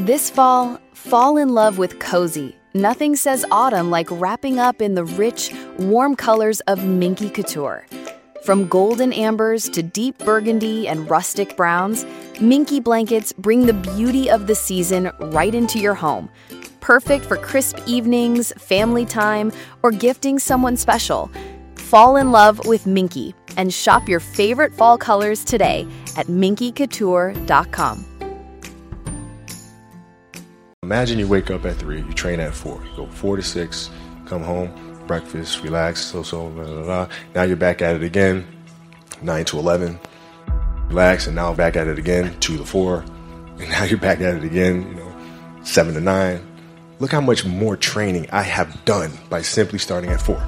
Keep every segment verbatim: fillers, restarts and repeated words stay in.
This fall, fall in love with cozy. Nothing says autumn like wrapping up in the rich, warm colors of Minky Couture. From golden ambers to deep burgundy and rustic browns, Minky blankets bring the beauty of the season right into your home. Perfect for crisp evenings, family time, or gifting someone special. Fall in love with Minky and shop your favorite fall colors today at minky couture dot com. Imagine you wake up at three, you train at four, you go four to six, come home, breakfast, relax, so so, blah, blah, blah. Now you're back at it again, nine to eleven, relax, and now back at it again, two to four, and now you're back at it again, you know, seven to nine. Look how much more training I have done by simply starting at four.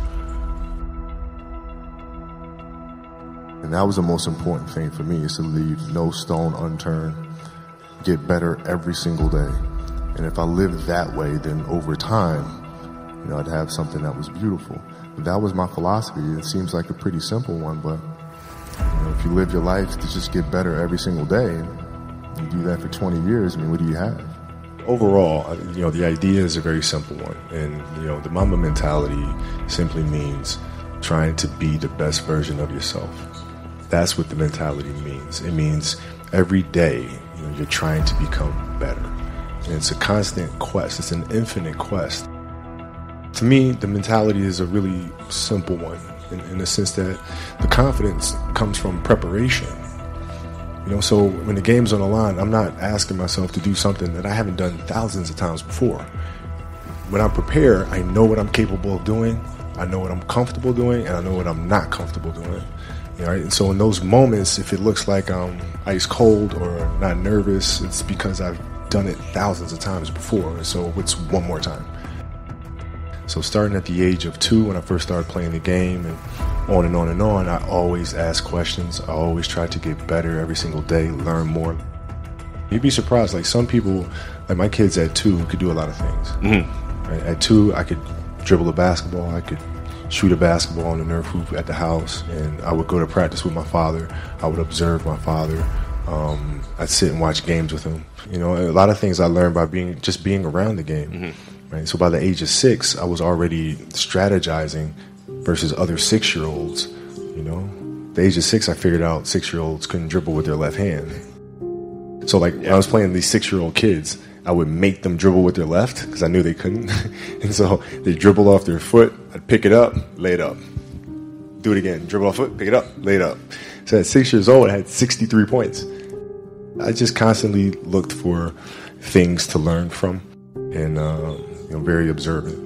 And that was the most important thing for me, is to leave no stone unturned, get better every single day. And if I lived that way, then over time, you know, I'd have something that was beautiful. But that was my philosophy. It seems like a pretty simple one, but you know, if you live your life to just get better every single day, and you do that for twenty years, I mean, what do you have? Overall, you know, the idea is a very simple one. And, you know, the Mamba mentality simply means trying to be the best version of yourself. That's what the mentality means. It means every day, you know, you're trying to become better. And it's a constant quest. It's an infinite quest. To me, the mentality is a really simple one in, in the sense that the confidence comes from preparation. You know, so when the game's on the line, I'm not asking myself to do something that I haven't done thousands of times before. When I prepare, I know what I'm capable of doing, I know what I'm comfortable doing, and I know what I'm not comfortable doing. You know, right? And so in those moments, if it looks like I'm ice cold or not nervous, it's because I've done it thousands of times before. So it's one more time. So starting at the age of two, when I first started playing the game, and on and on and on, I always ask questions. I always try to get better every single day, learn more. You'd be surprised. Like some people, like my kids at two, could do a lot of things. Mm-hmm. Right? At two, I could dribble a basketball. I could shoot a basketball on the Nerf hoop at the house, and I would go to practice with my father. I would observe my father. Um, I'd sit and watch games with him. You know, a lot of things I learned by being just being around the game. Mm-hmm. Right? So by the age of six, I was already strategizing versus other six-year-olds. You know, at the age of six, I figured out six-year-olds couldn't dribble with their left hand. So like when I was playing these six-year-old kids, I would make them dribble with their left because I knew they couldn't. And so they dribble off their foot. I'd pick it up, lay it up. Do it again. Dribble off foot, pick it up, lay it up. So at six years old, I had sixty-three points. I just constantly looked for things to learn from, and uh, you know, very observant.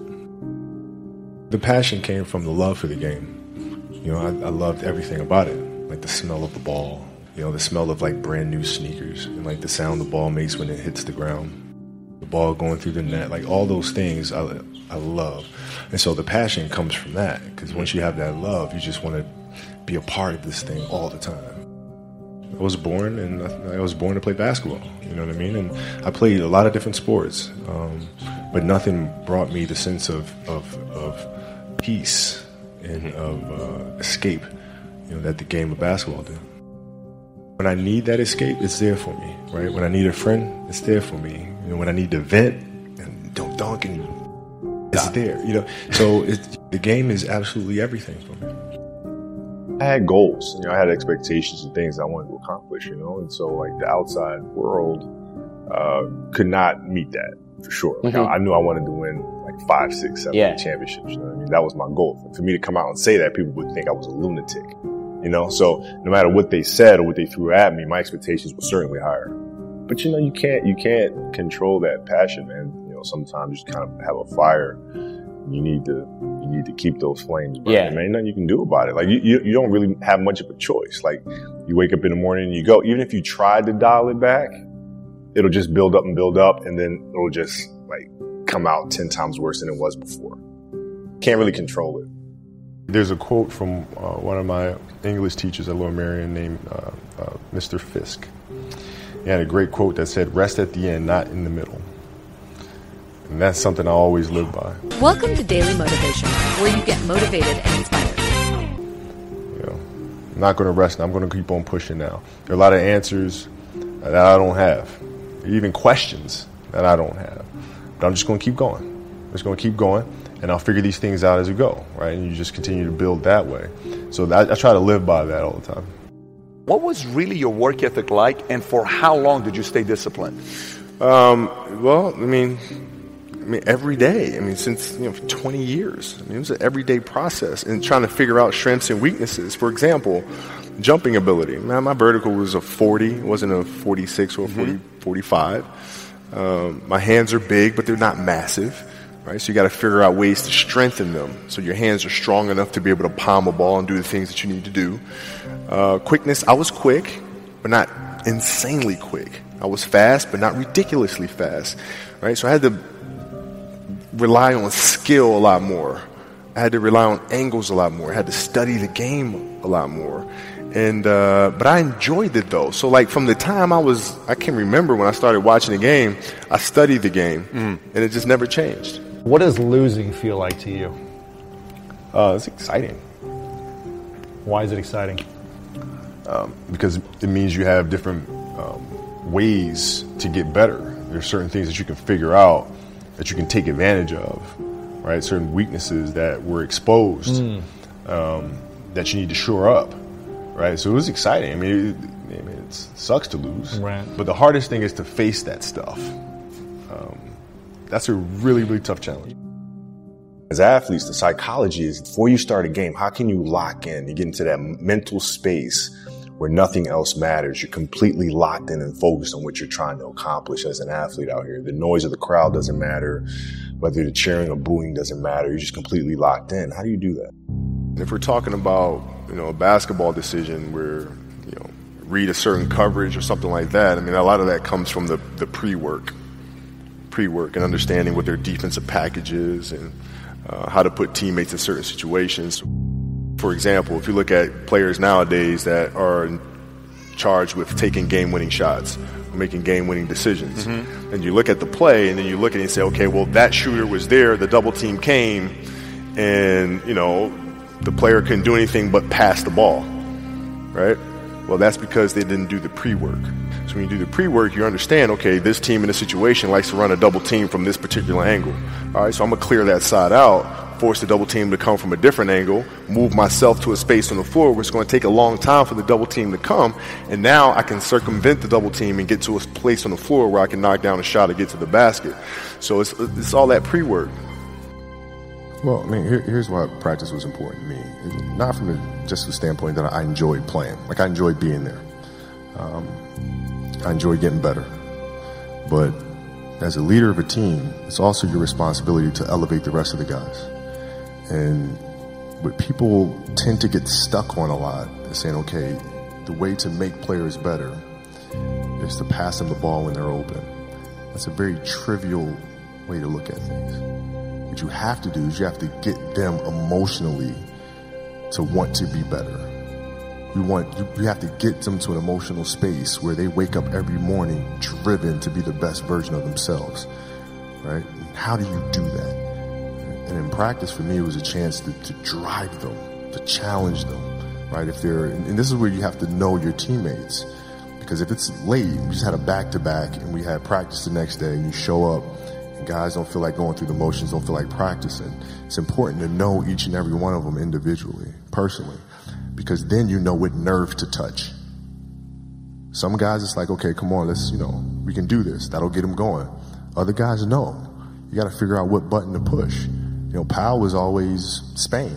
The passion came from the love for the game. You know, I, I loved everything about it, like the smell of the ball, you know, the smell of like brand new sneakers, and like the sound the ball makes when it hits the ground, the ball going through the net, like all those things I, I love. And so the passion comes from that, because once you have that love, you just want to be a part of this thing all the time. I was born, and I was born to play basketball, you know what I mean? And I played a lot of different sports, um, but nothing brought me the sense of, of, of peace and of uh, escape, you know, that the game of basketball did. When I need that escape, it's there for me, right? When I need a friend, it's there for me. You know, when I need to vent and don't dunk, and it's there, you know? So it, the game is absolutely everything for me. I had goals, you know, I had expectations and things I wanted to accomplish, you know, and so like the outside world uh, could not meet that for sure. Like, mm-hmm. I, I knew I wanted to win like five, six, seven yeah. championships. You know what I mean? That was my goal. For me to come out and say that, people would think I was a lunatic, you know. So no matter what they said or what they threw at me, my expectations were certainly higher. But you know, you can't you can't control that passion, man. You know, sometimes you just kind of have a fire. You need to you need to keep those flames burning. Yeah. Man, nothing you can do about it. Like you, you you don't really have much of a choice. Like you wake up in the morning and you go. Even if you tried to dial it back, it'll just build up and build up, and then it'll just like come out ten times worse than it was before. Can't really control it. There's a quote from uh, one of my English teachers at Lower Merion named uh, uh, Mister Fisk. He had a great quote that said, "Rest at the end, not in the middle." And that's something I always live by. Welcome to Daily Motivation, where you get motivated and inspired. You know, I'm not going to rest. I'm going to keep on pushing now. There are a lot of answers that I don't have, even questions that I don't have. But I'm just going to keep going. I'm just going to keep going, and I'll figure these things out as we go, right? And you just continue to build that way. So I, I try to live by that all the time. What was really your work ethic like, and for how long did you stay disciplined? Um, well, I mean, I mean, every day. I mean, since, you know, for twenty years. I mean, it was an everyday process, and trying to figure out strengths and weaknesses. For example, jumping ability. Man, my vertical was a forty, it wasn't a forty-six or a forty, mm-hmm. forty-five. Um, my hands are big, but they're not massive, right? So you got to figure out ways to strengthen them so your hands are strong enough to be able to palm a ball and do the things that you need to do. Uh, quickness, I was quick, but not insanely quick. I was fast, but not ridiculously fast, right? So I had to rely on skill a lot more. I had to rely on angles a lot more. I had to study the game a lot more. And, uh, but I enjoyed it though. So like from the time I was, I can remember when I started watching the game, I studied the game mm. and it just never changed. What does losing feel like to you? Uh, it's exciting. Why is it exciting? Um, because it means you have different um, ways to get better. There's certain things that you can figure out that you can take advantage of, right? Certain weaknesses that were exposed mm. um, that you need to shore up, right? So it was exciting. I mean, it, I mean, it sucks to lose, right. But the hardest thing is to face that stuff. Um, that's a really, really tough challenge. As athletes, the psychology is before you start a game, how can you lock in? You get into that mental space where nothing else matters. You're completely locked in and focused on what you're trying to accomplish as an athlete out here. The noise of the crowd doesn't matter. Whether you're cheering or booing doesn't matter. You're just completely locked in. How do you do that? If we're talking about, you know, a basketball decision where, you know, read a certain coverage or something like that, I mean, a lot of that comes from the, the pre-work, pre-work and understanding what their defensive package is and uh, how to put teammates in certain situations. For example, if you look at players nowadays that are charged with taking game-winning shots, making game-winning decisions, mm-hmm. and you look at the play and then you look at it and say, okay, well, that shooter was there, the double team came, and, you know, the player couldn't do anything but pass the ball, right? Well, that's because they didn't do the pre-work. So when you do the pre-work, you understand, okay, this team in this situation likes to run a double team from this particular angle. All right, so I'm going to clear that side out, force the double team to come from a different angle, move myself to a space on the floor where it's going to take a long time for the double team to come, and now I can circumvent the double team and get to a place on the floor where I can knock down a shot or get to the basket. So it's, it's all that pre-work. Well, I mean, here, here's why practice was important to me. It's not from the, just the standpoint that I enjoyed playing. Like, I enjoyed being there. Um, I enjoyed getting better. But as a leader of a team, it's also your responsibility to elevate the rest of the guys. And what people tend to get stuck on a lot is saying, okay, the way to make players better is to pass them the ball when they're open. That's a very trivial way to look at things. What you have to do is you have to get them emotionally to want to be better. You want, you, you have to get them to an emotional space where they wake up every morning driven to be the best version of themselves, right? How do you do that? And in practice, for me, it was a chance to, to drive them, to challenge them, right? If they're, and this is where you have to know your teammates, because if it's late, we just had a back-to-back and we had practice the next day, and you show up and guys don't feel like going through the motions, don't feel like practicing. It's important to know each and every one of them individually, personally, because then you know what nerve to touch. Some guys, it's like, okay, come on, let's, you know, we can do this. That'll get them going. Other guys, no. You got to figure out what button to push. You know, Powell was always Spain.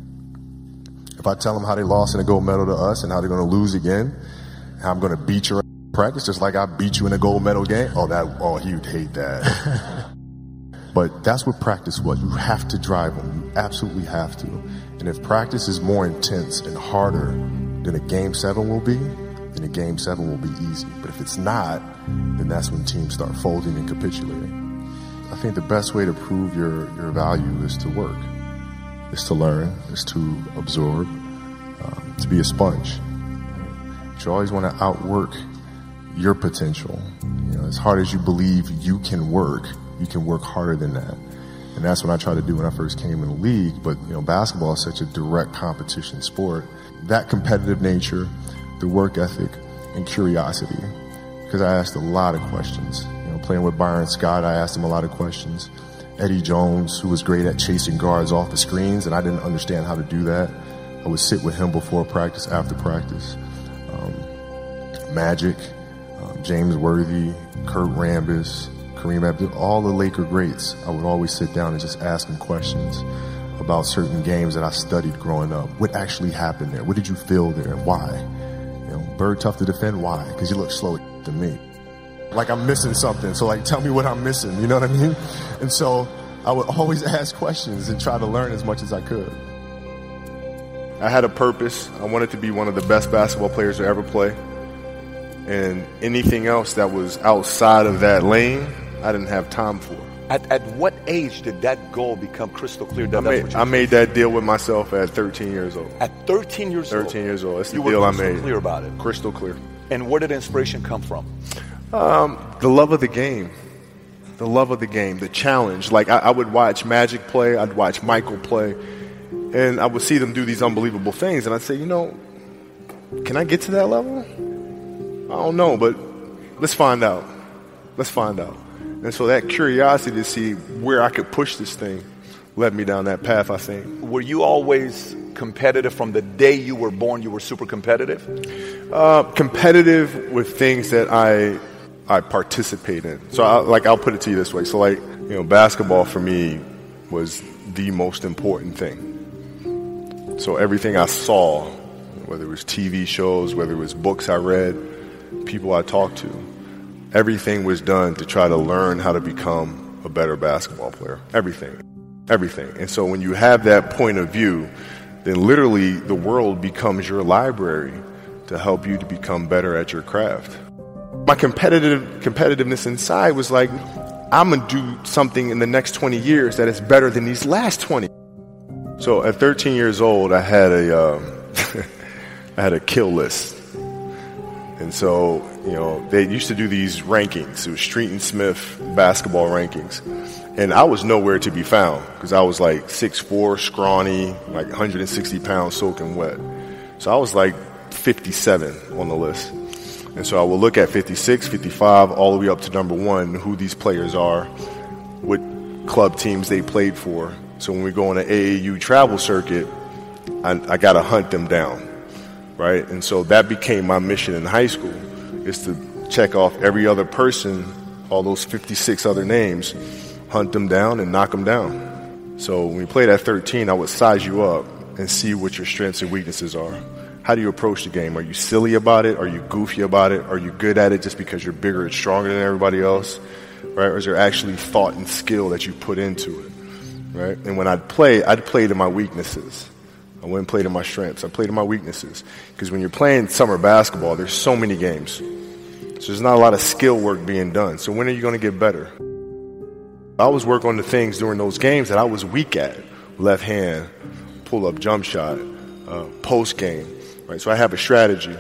If I tell them how they lost in a gold medal to us and how they're going to lose again, how I'm going to beat your practice just like I beat you in a gold medal game, oh, that, oh, he would hate that. But that's what practice was. You have to drive them. You absolutely have to. And if practice is more intense and harder than a game seven will be, then a game seven will be easy. But if it's not, then that's when teams start folding and capitulating. I think the best way to prove your, your value is to work, is to learn, is to absorb, um, to be a sponge. But you always want to outwork your potential. You know, as hard as you believe you can work, you can work harder than that. And that's what I tried to do when I first came in the league. But, you know, basketball is such a direct competition sport. That competitive nature, the work ethic, and curiosity. Because I asked a lot of questions. You know, playing with Byron Scott, I asked him a lot of questions. Eddie Jones, who was great at chasing guards off the screens, and I didn't understand how to do that. I would sit with him before practice, after practice. Um, Magic, um, James Worthy, Kurt Rambis, Kareem Abdul, all the Laker greats. I would always sit down and just ask them questions about certain games that I studied growing up. What actually happened there? What did you feel there? Why? You know, Bird tough to defend. Why? Because you look slow to me. Like I'm missing something. So like, tell me what I'm missing. You know what I mean? And so I would always ask questions and try to learn as much as I could. I had a purpose. I wanted to be one of the best basketball players to ever play. And anything else that was outside of that lane, I didn't have time for. At, at what age did that goal become crystal clear? That I, made, that's what I made that deal with myself at thirteen years old. At thirteen years old? thirteen years old. That's the you deal I made. made. Crystal clear about it. Crystal clear. And where did inspiration come from? Um, the love of the game. The love of the game. The challenge. Like I, I would watch Magic play. I'd watch Michael play. And I would see them do these unbelievable things. And I'd say, you know, can I get to that level? I don't know, but let's find out. Let's find out. And so that curiosity to see where I could push this thing led me down that path, I think. Were you always competitive from the day you were born? You were super competitive? Uh, competitive with things that I I participate in. So, I, like, I'll put it to you this way. So, like, you know, basketball for me was the most important thing. So everything I saw, whether it was T V shows, whether it was books I read, people I talked to, everything was done to try to learn how to become a better basketball player. Everything. Everything. And so when you have that point of view, then literally the world becomes your library to help you to become better at your craft. My competitive competitiveness inside was like, I'm going to do something in the next twenty years that is better than these last twenty. So at thirteen years old, I had a, um, I had a kill list. And so, you know, they used to do these rankings. It was Street and Smith basketball rankings. And I was nowhere to be found because I was like six foot four, scrawny, like one hundred sixty pounds soaking wet. So I was like fifty-seven on the list. And so I would look at fifty-six, fifty-five, all the way up to number one, who these players are, what club teams they played for. So when we go on an A A U travel circuit, I, I got to hunt them down, right? And so that became my mission in high school, is to check off every other person, all those fifty-six other names, hunt them down and knock them down. So when we played at thirteen, I would size you up and see what your strengths and weaknesses are. How do you approach the game? Are you silly about it? Are you goofy about it? Are you good at it just because you're bigger and stronger than everybody else, right? Or is there actually thought and skill that you put into it? Right? And when I'd play, I'd play to my weaknesses. I wouldn't play to my strengths. I played to my weaknesses. Because when you're playing summer basketball, there's so many games. So there's not a lot of skill work being done. So when are you going to get better? I always work on the things during those games that I was weak at. Left hand, pull-up jump shot, uh, post game. Right? So I have a strategy.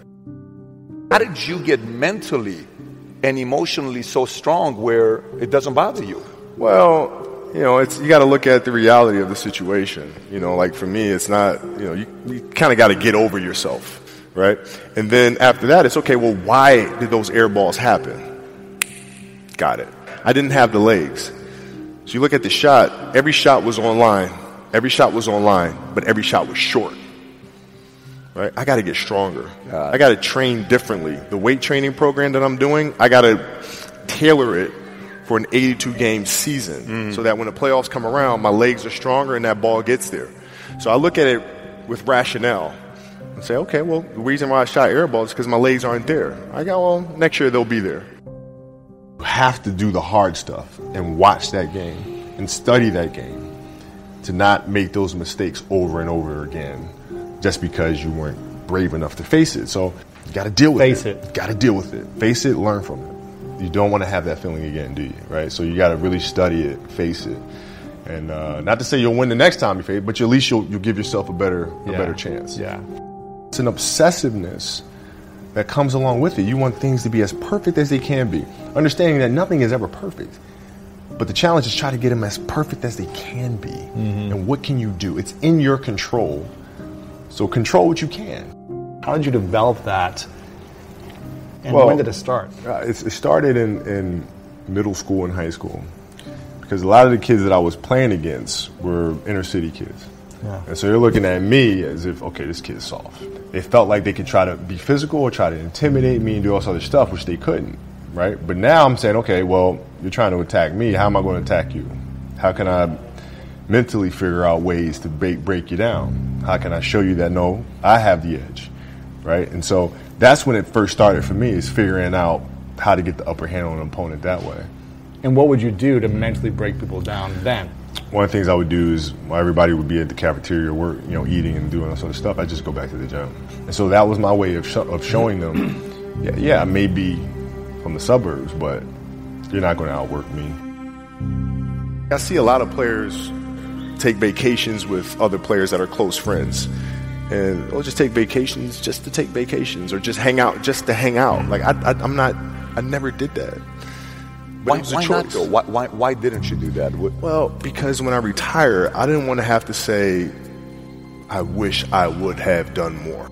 How did you get mentally and emotionally so strong where it doesn't bother you? Well, you know, it's you got to look at the reality of the situation. You know, like for me, it's not, you know, you, you kind of got to get over yourself, right? And then after that, it's okay, well, why did those air balls happen? Got it. I didn't have the legs. So you look at the shot, every shot was online. Every shot was online, but every shot was short. Right? I got to get stronger. I got to train differently. The weight training program that I'm doing, I got to tailor it for an eighty-two game season, mm. so that when the playoffs come around, my legs are stronger and that ball gets there. So I look at it with rationale and say, okay, well, the reason why I shot air balls is because my legs aren't there. I go, well, next year they'll be there. You have to do the hard stuff and watch that game and study that game to not make those mistakes over and over again just because you weren't brave enough to face it. So you got to deal with face it. it. Got to deal with it. Face it, learn from it. You don't want to have that feeling again, do you? Right? So you got to really study it, face it, and uh, not to say you'll win the next time you face it, but at least you'll you'll give yourself a better a yeah. better chance. Yeah, it's an obsessiveness that comes along with it. You want things to be as perfect as they can be, understanding that nothing is ever perfect. But the challenge is try to get them as perfect as they can be. Mm-hmm. And what can you do? It's in your control. So control what you can. How did you develop that? And well, when did it start? Uh, it, it started in, in middle school and high school, because a lot of the kids that I was playing against were inner city kids. Yeah. And so they're looking at me as if, okay, this kid's soft. They felt like they could try to be physical or try to intimidate me and do all this other stuff, which they couldn't, right? But now I'm saying, okay, well, you're trying to attack me. How am I going to attack you? How can I mentally figure out ways to break, break you down? How can I show you that, no, I have the edge, right? And so that's when it first started for me, is figuring out how to get the upper hand on an opponent that way. And what would you do to mentally break people down then? One of the things I would do is, while everybody would be at the cafeteria, work, you know, eating and doing all sort of stuff, I'd just go back to the gym. And so that was my way of, sh- of showing them, yeah, yeah, I may be from the suburbs, but you're not going to outwork me. I see a lot of players take vacations with other players that are close friends. And or just take vacations just to take vacations, or just hang out just to hang out. Like, I, I, I'm not, I never did that. But why it was a why choice. not though? Why, why, why didn't you do that? What, Well, because when I retire, I didn't want to have to say, I wish I would have done more.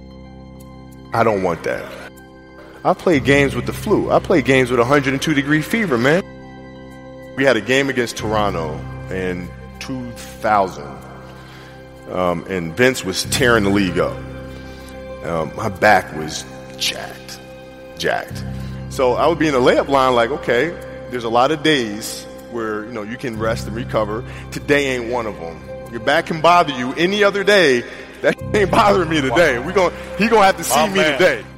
I don't want that. I played games with the flu. I played games with one hundred two degree fever, man. We had a game against Toronto in two thousand, um, and Vince was tearing the league up. Um, my back was jacked, jacked. So I would be in the layup line like, okay, there's a lot of days where, you know, you can rest and recover. Today ain't one of them. Your back can bother you any other day. That ain't bothering me today. We gon' he gonna have to see Oh, me man. today.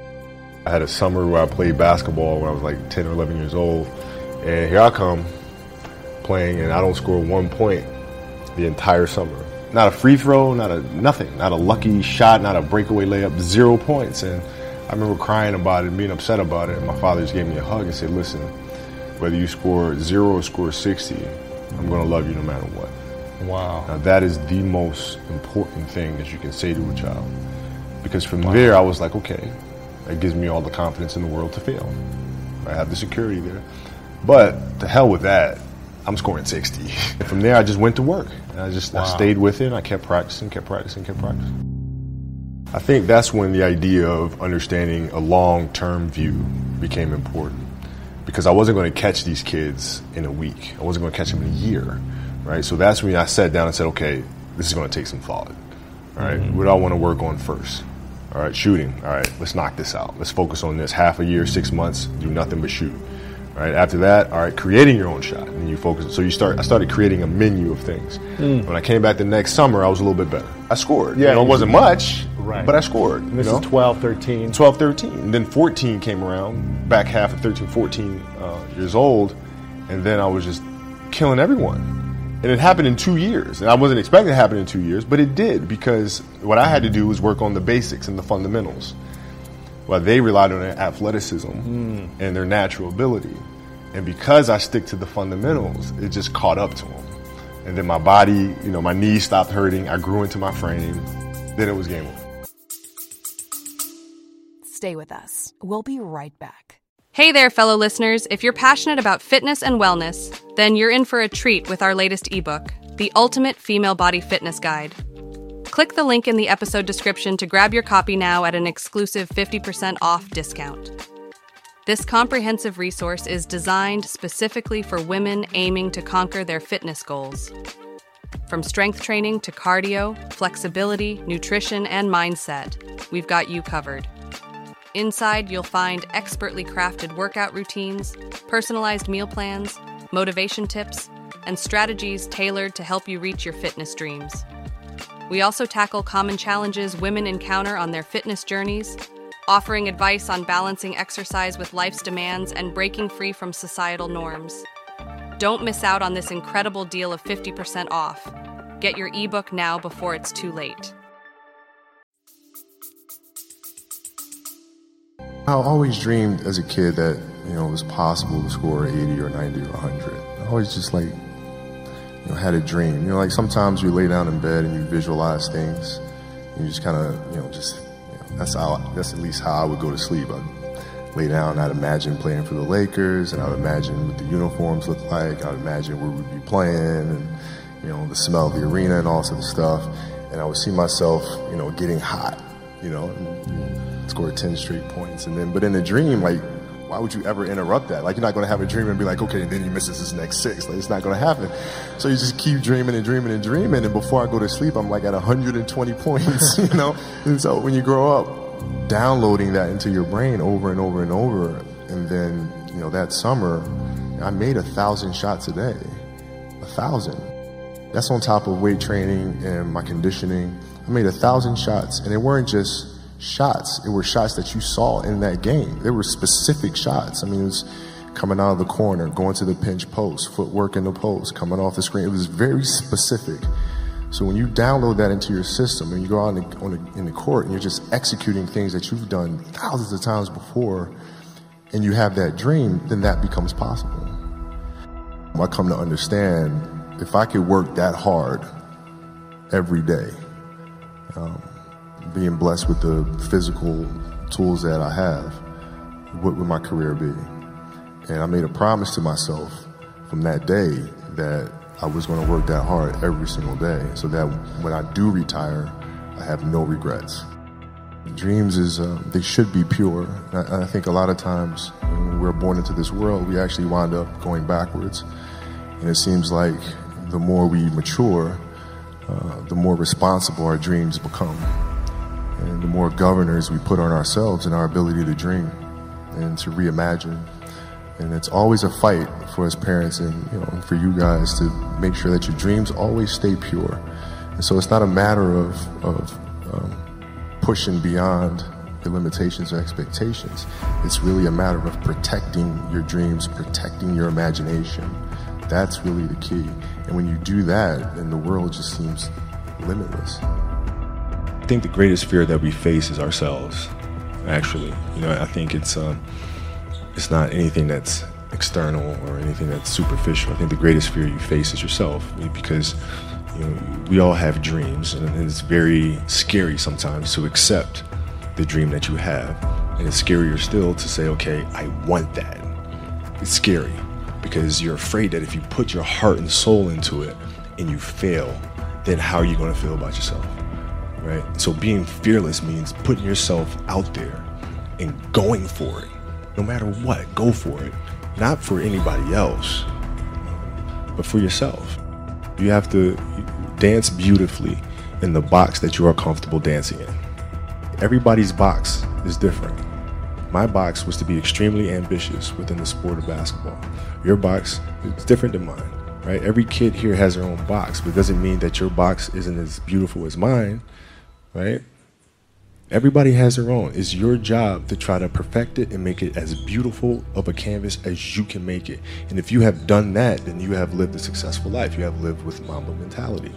I had a summer where I played basketball when I was like ten or eleven years old, and here I come playing, and I don't score one point the entire summer. Not a free throw, not a nothing, not a lucky shot, not a breakaway layup, zero points. And I remember crying about it and being upset about it. And my father just gave me a hug and said, listen, whether you score zero or score sixty, I'm going to love you no matter what. Wow. Now that is the most important thing that you can say to a child. Because from wow. there, I was like, okay, that gives me all the confidence in the world to fail. I have the security there. But to hell with that, I'm scoring sixty. And from there, I just went to work. And I just wow. I stayed with it, and I kept practicing, kept practicing, kept practicing. I think that's when the idea of understanding a long-term view became important. Because I wasn't going to catch these kids in a week. I wasn't going to catch them in a year, right? So that's when I sat down and said, okay, this is going to take some thought, all right? Mm-hmm. What do I want to work on first? All right, shooting. All right, let's knock this out. Let's focus on this. Half a year, six months, do nothing but shoot. All right, after that, all right, creating your own shot. And you focus. So you start. I started creating a menu of things. Mm. When I came back the next summer, I was a little bit better. I scored. Yeah, you know, it wasn't much, right. but I scored. And this you know? is twelve, thirteen. twelve, thirteen. And then fourteen came around, back half of thirteen, fourteen uh, years old. And then I was just killing everyone. And it happened in two years. And I wasn't expecting it to happen in two years, but it did, because what I had to do was work on the basics and the fundamentals. While they relied on their athleticism mm. and their natural ability. And because I stick to the fundamentals, it just caught up to them. And then my body, you know, my knees stopped hurting. I grew into my frame. Then it was game over. Stay with us. We'll be right back. Hey there, fellow listeners. If you're passionate about fitness and wellness, then you're in for a treat with our latest ebook, The Ultimate Female Body Fitness Guide. Click the link in the episode description to grab your copy now at an exclusive fifty percent off discount. This comprehensive resource is designed specifically for women aiming to conquer their fitness goals. From strength training to cardio, flexibility, nutrition, and mindset, we've got you covered. Inside, you'll find expertly crafted workout routines, personalized meal plans, motivation tips, and strategies tailored to help you reach your fitness dreams. We also tackle common challenges women encounter on their fitness journeys, offering advice on balancing exercise with life's demands and breaking free from societal norms. Don't miss out on this incredible deal of fifty percent off. Get your ebook now before it's too late. I always dreamed as a kid that, you know, it was possible to score eighty or ninety or one hundred. I always just like, you know, had a dream. You know, like sometimes you lay down in bed and you visualize things. And you just kind of, you know, just, you know, that's how, that's at least how I would go to sleep. I'd lay down, I'd imagine playing for the Lakers, and I'd imagine what the uniforms look like. I'd imagine where we'd be playing, and, you know, the smell of the arena and all sort of stuff. And I would see myself, you know, getting hot, you know, and, you know, score ten straight points. And then, but in the dream, like, why would you ever interrupt that? Like, you're not going to have a dream and be like, okay, and then he misses his next six. Like, it's not going to happen. So you just keep dreaming and dreaming and dreaming, and before I go to sleep, I'm like at one hundred twenty points, you know? And so when you grow up, downloading that into your brain over and over and over, and then, you know, that summer, I made a thousand shots a day. A thousand. That's on top of weight training and my conditioning. I made a thousand shots, and they weren't just shots. It were shots that you saw in that game. They were specific shots. I mean, it was coming out of the corner, going to the pinch post, footwork in the post, coming off the screen. It was very specific. So when you download that into your system and you go out in the, on the, in the court and you're just executing things that you've done thousands of times before, and you have that dream, then that becomes possible. I come to understand, if I could work that hard every day, um, being blessed with the physical tools that I have, what would my career be? And I made a promise to myself from that day that I was going to work that hard every single day, so that when I do retire, I have no regrets. Dreams is, uh, they should be pure. And I, I think a lot of times when we're born into this world, we actually wind up going backwards. And it seems like the more we mature, uh, the more responsible our dreams become. And the more governors we put on ourselves and our ability to dream and to reimagine. And it's always a fight for us parents and, you know, and for you guys to make sure that your dreams always stay pure. And so it's not a matter of, of um, pushing beyond your limitations or expectations. It's really a matter of protecting your dreams, protecting your imagination. That's really the key. And when you do that, then the world just seems limitless. I think the greatest fear that we face is ourselves, actually. You know, I think it's um, it's not anything that's external or anything that's superficial. I think the greatest fear you face is yourself, because, you know, we all have dreams, and it's very scary sometimes to accept the dream that you have. And it's scarier still to say, okay, I want that. It's scary because you're afraid that if you put your heart and soul into it and you fail, then how are you going to feel about yourself? Right? So being fearless means putting yourself out there and going for it. No matter what, go for it. Not for anybody else, but for yourself. You have to dance beautifully in the box that you are comfortable dancing in. Everybody's box is different. My box was to be extremely ambitious within the sport of basketball. Your box is different than mine, right? Every kid here has their own box, but it doesn't mean that your box isn't as beautiful as mine. Right? Everybody has their own. It's your job to try to perfect it and make it as beautiful of a canvas as you can make it. And if you have done that, then you have lived a successful life. You have lived with Mamba mentality.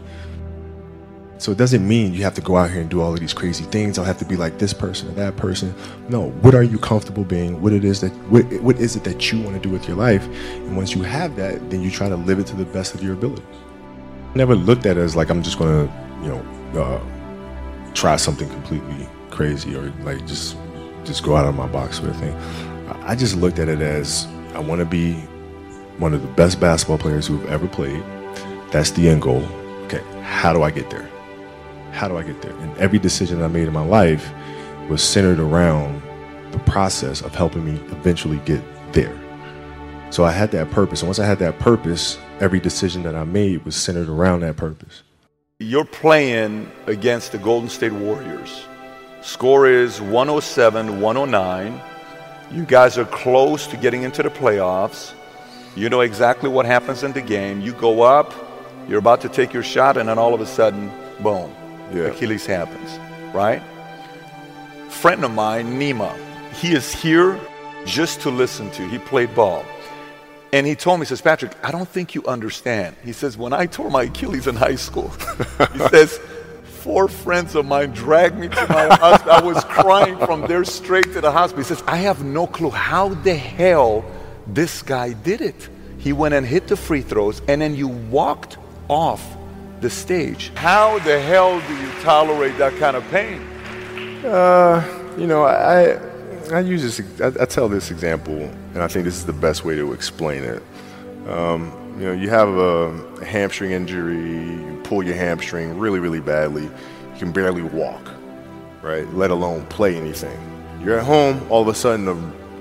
So it doesn't mean you have to go out here and do all of these crazy things. I'll have to be like this person or that person. No, what are you comfortable being? What it is that what, what is it that you want to do with your life? And once you have that, then you try to live it to the best of your ability. I never looked at it as like I'm just gonna, you know, uh, try something completely crazy or like just just go out of my box sort of thing. I just looked at it as I want to be one of the best basketball players who've ever played. That's the end goal. Okay, how do I get there? How do I get there? And every decision I made in my life was centered around the process of helping me eventually get there. So I had that purpose. And once I had that purpose, every decision that I made was centered around that purpose. You're playing against the Golden State Warriors. Score is one oh seven, one oh nine. You guys are close to getting into the playoffs. You know exactly what happens in the game. You go up, you're about to take your shot, and then all of a sudden, boom, yeah. Achilles happens, right? Friend of mine, Nima, he is here just to listen to. He played ball. And he told me, he says, Patrick, I don't think you understand. He says, when I tore my Achilles in high school, he says, four friends of mine dragged me to my hospital. I was crying from there straight to the hospital. He says, I have no clue how the hell this guy did it. He went and hit the free throws, and then you walked off the stage. How the hell do you tolerate that kind of pain? Uh, you know, I... I use this. I, I tell this example, and I think this is the best way to explain it. Um, you know, you have a, a hamstring injury, you pull your hamstring really, really badly, you can barely walk, right? Let alone play anything. You're at home, all of a sudden a,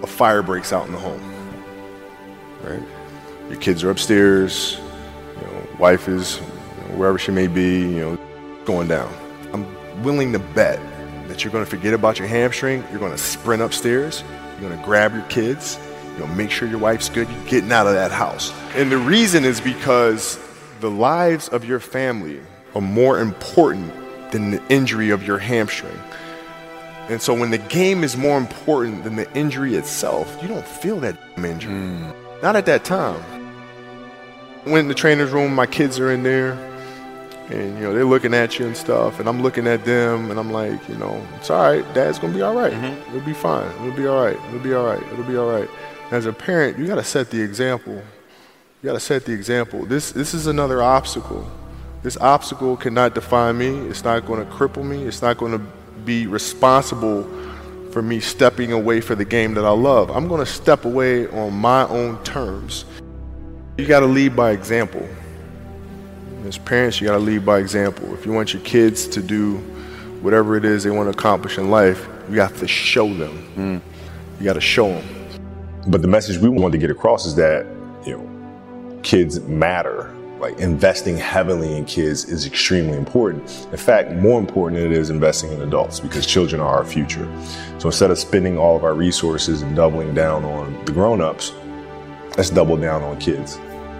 a fire breaks out in the home, right? Your kids are upstairs, you know, wife is, you know, wherever she may be, you know, going down. I'm willing to bet that you're going to forget about your hamstring. You're going to sprint upstairs. You're going to grab your kids. You're going to make sure your wife's good. You're getting out of that house. And the reason is because the lives of your family are more important than the injury of your hamstring. And so when the game is more important than the injury itself, you don't feel that injury. Mm. Not at that time. Went in the trainer's room, my kids are in there, and, you know, they're looking at you and stuff, and I'm looking at them, and I'm like, you know, it's all right. Dad's going to be all right. Mm-hmm. It'll be fine. It'll be all right. It'll be all right. It'll be all right. As a parent, you got to set the example. You got to set the example. This this is another obstacle. This obstacle cannot define me. It's not going to cripple me. It's not going to be responsible for me stepping away for the game that I love. I'm going to step away on my own terms. You got to lead by example. As parents, you got to lead by example. If you want your kids to do whatever it is they want to accomplish in life, you have to show them. Mm. You got to show them. But the message we want to get across is that, you know, kids matter. Like, investing heavily in kids is extremely important. In fact, more important than it is investing in adults, because children are our future. So instead of spending all of our resources and doubling down on the grown-ups, let's double down on kids.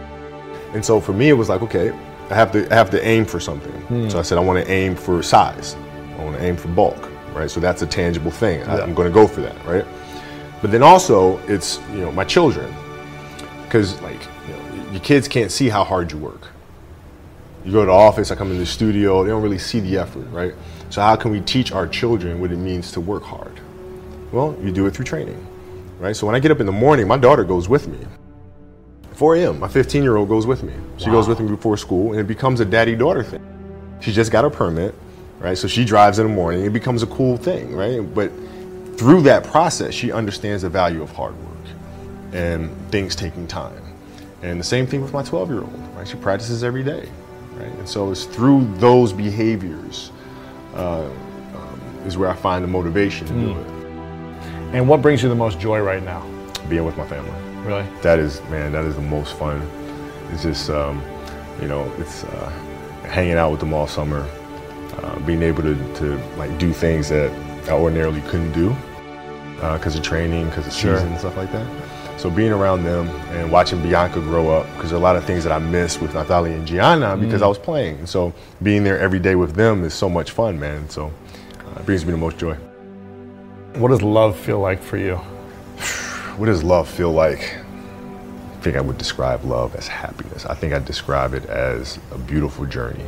And so for me, it was like, okay, I have to I have to aim for something. Hmm. So I said, I want to aim for size. I want to aim for bulk, right? So that's a tangible thing. Yeah. I, I'm going to go for that, right? But then also, it's, you know, my children, because, like, you know, your kids can't see how hard you work. You go to the office, I come in the studio, they don't really see the effort, right? So how can we teach our children what it means to work hard? Well, you do it through training, right? So when I get up in the morning, my daughter goes with me. four a.m., my fifteen-year-old goes with me. She wow. goes with me before school, and it becomes a daddy-daughter thing. She just got her permit, right? So she drives in the morning. It becomes a cool thing, right? But through that process, she understands the value of hard work and things taking time. And the same thing with my twelve-year-old, right? She practices every day, right? And so it's through those behaviors uh, um, is where I find the motivation to mm. do it. And what brings you the most joy right now? Being with my family. Really? That is, man, that is the most fun. It's just, um, you know, it's uh, hanging out with them all summer, uh, being able to, to like do things that I ordinarily couldn't do because uh, of training, because of sure. season and stuff like that. So being around them and watching Bianca grow up, because there are a lot of things that I missed with Nathalie and Gianna because mm. I was playing. And so being there every day with them is so much fun, man. So uh, it brings me the most joy. What does love feel like for you? What does love feel like? I think I would describe love as happiness. I think I'd describe it as a beautiful journey.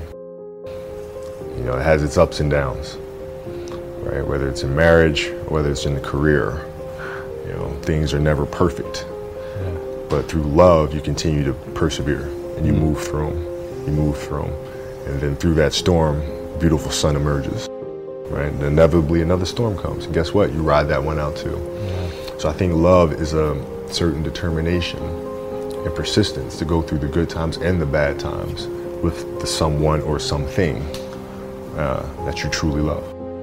You know, it has its ups and downs, right? Whether it's in marriage, or whether it's in the career, you know, things are never perfect. Yeah. But through love, you continue to persevere, and you mm. move through them. You move through them. And then through that storm, a beautiful sun emerges, right? And inevitably another storm comes. And guess what? You ride that one out too. Yeah. So I think love is a certain determination and persistence to go through the good times and the bad times with the someone or something uh, that you truly love.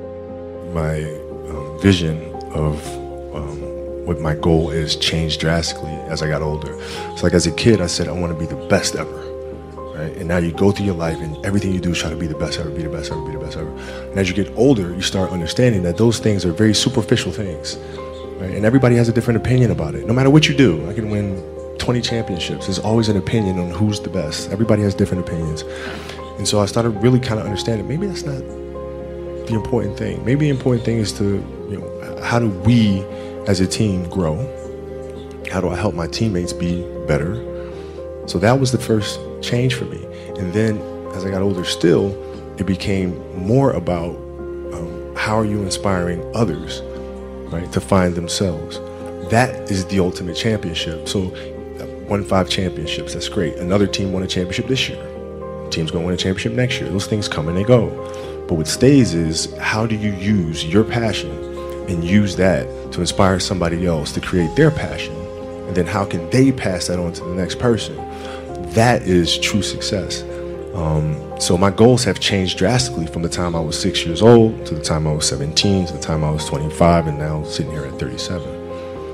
My um, vision of um, what my goal is changed drastically as I got older. It's like as a kid, I said, I want to be the best ever, right? And now you go through your life and everything you do is try to be the best ever, be the best ever, be the best ever. And as you get older, you start understanding that those things are very superficial things, right? And everybody has a different opinion about it. No matter what you do, I can win twenty championships. There's always an opinion on who's the best. Everybody has different opinions. And so I started really kind of understanding maybe that's not the important thing. Maybe the important thing is to, you know, how do we as a team grow? How do I help my teammates be better? So that was the first change for me. And then as I got older still, it became more about um, how are you inspiring others, right, to find themselves. That is the ultimate championship. So uh, won five championships, that's great. Another team won a championship this year. Team's gonna win a championship next year. Those things come and they go. But what stays is how do you use your passion and use that to inspire somebody else to create their passion? And then how can they pass that on to the next person? That is true success. Um, so my goals have changed drastically from the time I was six years old to the time I was seventeen to the time I was twenty-five and now sitting here at thirty-seven.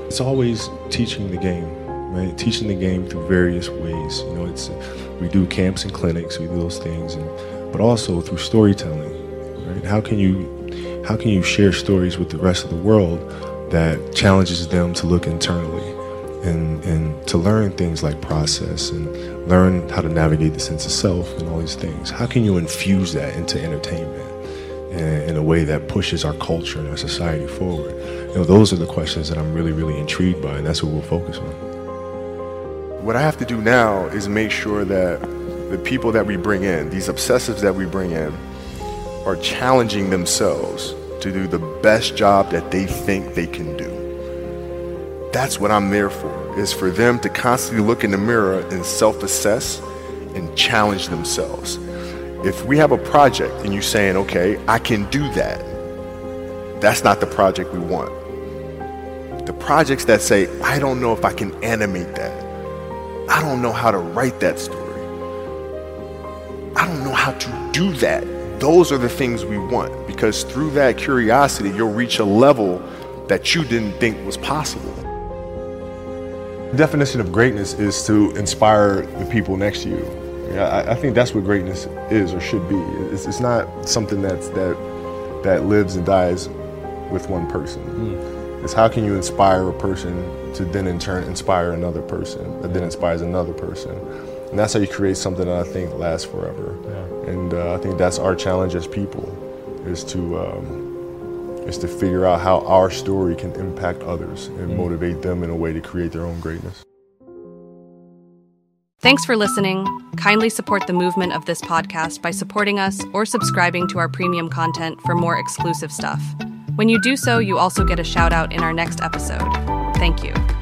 It's always teaching the game, right? Teaching the game through various ways. You know, it's we do camps and clinics, we do those things, and, but also through storytelling, right? How can you how can you share stories with the rest of the world that challenges them to look internally and and to learn things like process and learn how to navigate the sense of self and all these things? How can you infuse that into entertainment in a way that pushes our culture and our society forward? You know, those are the questions that I'm really, really intrigued by, and that's what we'll focus on. What I have to do now is make sure that the people that we bring in, these obsessives that we bring in, are challenging themselves to do the best job that they think they can do. That's what I'm there for, is for them to constantly look in the mirror and self-assess and challenge themselves. If we have a project and you're saying, okay, I can do that, that's not the project we want. The projects that say, I don't know if I can animate that. I don't know how to write that story. I don't know how to do that. Those are the things we want, because through that curiosity, you'll reach a level that you didn't think was possible. The definition of greatness is to inspire the people next to you. Yeah, I, I think that's what greatness is or should be. It's, it's not something that's that that lives and dies with one person. Mm. It's how can you inspire a person to then in turn inspire another person that then inspires another person. And that's how you create something that I think lasts forever. Yeah. And uh, I think that's our challenge as people, is to um, is to figure out how our story can impact others and mm. motivate them in a way to create their own greatness. Thanks for listening. Kindly support the movement of this podcast by supporting us or subscribing to our premium content for more exclusive stuff. When you do so, you also get a shout out in our next episode. Thank you.